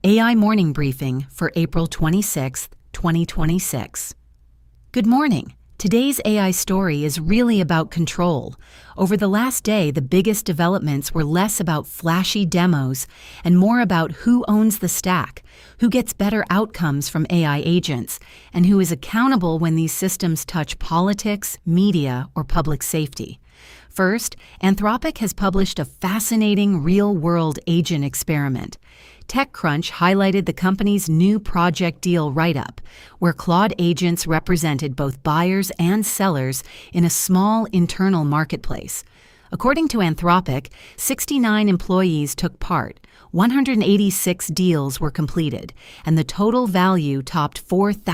AI Morning Briefing for April 26, 2026. Good morning. Today's AI story is really about control. Over the last day, the biggest developments were less about flashy demos and more about who owns the stack, who gets better outcomes from AI agents, and who is accountable when these systems touch politics, media, or public safety. First, Anthropic has published a fascinating real-world agent experiment. TechCrunch highlighted the company's new project deal write-up, where Claude agents represented both buyers and sellers in a small internal marketplace. According to Anthropic, 69 employees took part, 186 deals were completed, and the total value topped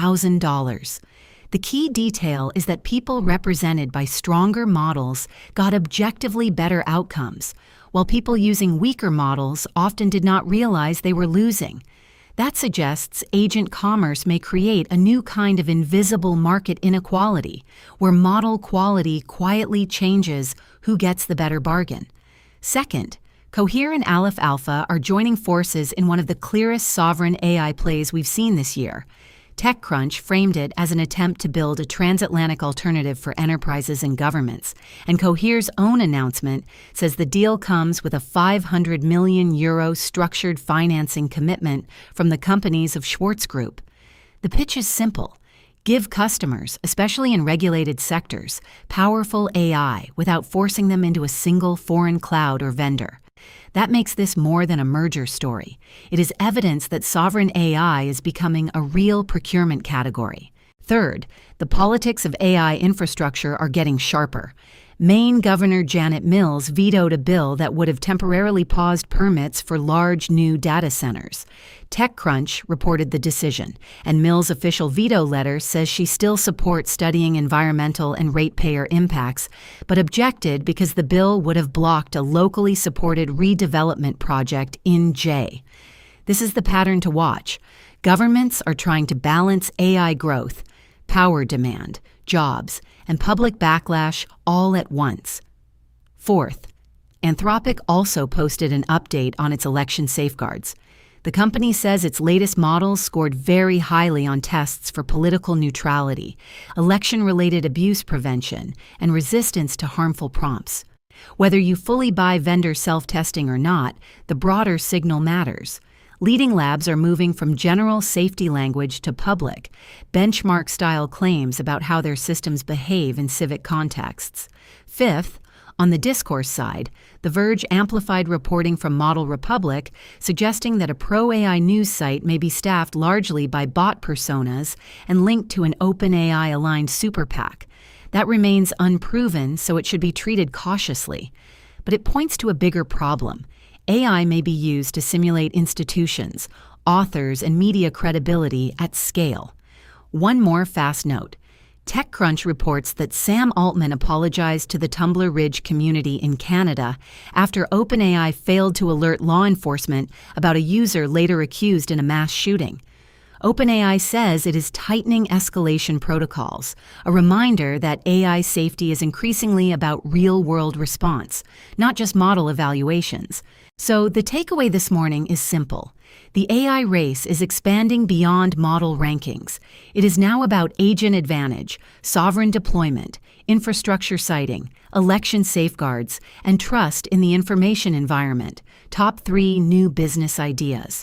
$4,000. The key detail is that people represented by stronger models got objectively better outcomes, while people using weaker models often did not realize they were losing. That suggests agent commerce may create a new kind of invisible market inequality, where model quality quietly changes who gets the better bargain. Second, Cohere and Aleph Alpha are joining forces in one of the clearest sovereign AI plays we've seen this year. TechCrunch framed it as an attempt to build a transatlantic alternative for enterprises and governments, and Cohere's own announcement says the deal comes with a €500 million structured financing commitment from the companies of Schwartz Group. The pitch is simple. Give customers, especially in regulated sectors, powerful AI without forcing them into a single foreign cloud or vendor. That makes this more than a merger story. It is evidence that sovereign AI is becoming a real procurement category. Third, the politics of AI infrastructure are getting sharper. Maine Governor Janet Mills vetoed a bill that would have temporarily paused permits for large new data centers. TechCrunch reported the decision, and Mills' official veto letter says she still supports studying environmental and ratepayer impacts, but objected because the bill would have blocked a locally supported redevelopment project in Jay. This is the pattern to watch. Governments are trying to balance AI growth, power demand, jobs, and public backlash all at once. Fourth, Anthropic also posted an update on its election safeguards. The company says its latest models scored very highly on tests for political neutrality, election-related abuse prevention, and resistance to harmful prompts. Whether you fully buy vendor self-testing or not, the broader signal matters. Leading labs are moving from general safety language to public, benchmark-style claims about how their systems behave in civic contexts. Fifth, on the discourse side, The Verge amplified reporting from Model Republic, suggesting that a pro-AI news site may be staffed largely by bot personas and linked to an OpenAI-aligned super PAC. That remains unproven, so it should be treated cautiously. But it points to a bigger problem. AI may be used to simulate institutions, authors, and media credibility at scale. One more fast note. TechCrunch reports that Sam Altman apologized to the Tumbler Ridge community in Canada after OpenAI failed to alert law enforcement about a user later accused in a mass shooting. OpenAI says it is tightening escalation protocols, a reminder that AI safety is increasingly about real-world response, not just model evaluations. So the takeaway this morning is simple. The AI race is expanding beyond model rankings. It is now about agent advantage, sovereign deployment, infrastructure siting, election safeguards, and trust in the information environment. Top 3 new business ideas.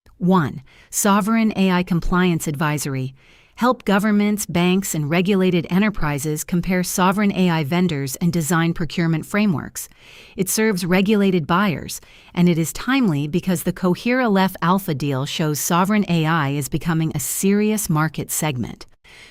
1. Sovereign AI Compliance Advisory. Help governments, banks, and regulated enterprises compare sovereign AI vendors and design procurement frameworks. It serves regulated buyers, and it is timely because the Cohere Aleph Alpha deal shows sovereign AI is becoming a serious market segment.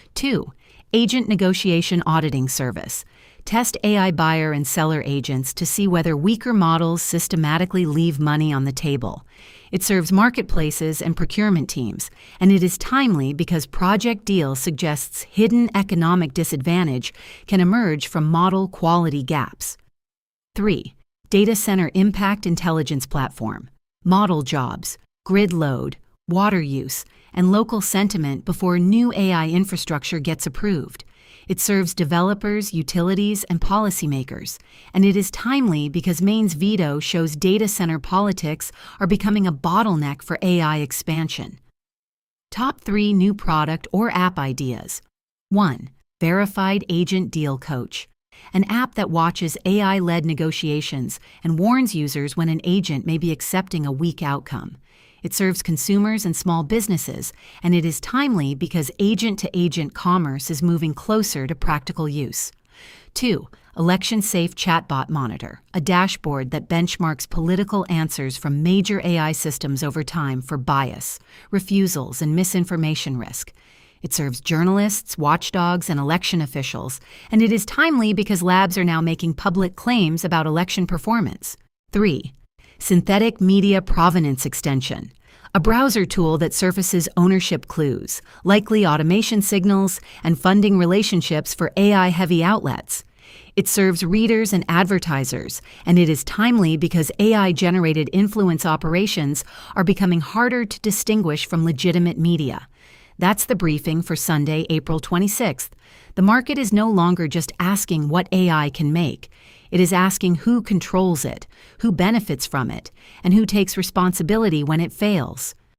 2. Agent Negotiation Auditing Service. Test AI buyer and seller agents to see whether weaker models systematically leave money on the table. It serves marketplaces and procurement teams, and it is timely because Project Deal suggests hidden economic disadvantage can emerge from model quality gaps. 3. Data Center Impact Intelligence Platform. Model jobs, grid load, water use, and local sentiment before new AI infrastructure gets approved. It serves developers, utilities, and policymakers, and it is timely because Maine's veto shows data center politics are becoming a bottleneck for AI expansion. Top 3 new product or app ideas. 1. Verified Agent Deal Coach, an app that watches AI-led negotiations and warns users when an agent may be accepting a weak outcome. It serves consumers and small businesses, and it is timely because agent-to-agent commerce is moving closer to practical use. 2. Election-Safe Chatbot Monitor, a dashboard that benchmarks political answers from major AI systems over time for bias, refusals, and misinformation risk. It serves journalists, watchdogs, and election officials, and it is timely because labs are now making public claims about election performance. 3. Synthetic Media Provenance Extension, a browser tool that surfaces ownership clues, likely automation signals, and funding relationships for AI-heavy outlets. It serves readers and advertisers, and it is timely because AI-generated influence operations are becoming harder to distinguish from legitimate media. That's the briefing for Sunday, April 26th. The market is no longer just asking what AI can make. It is asking who controls it, who benefits from it, and who takes responsibility when it fails.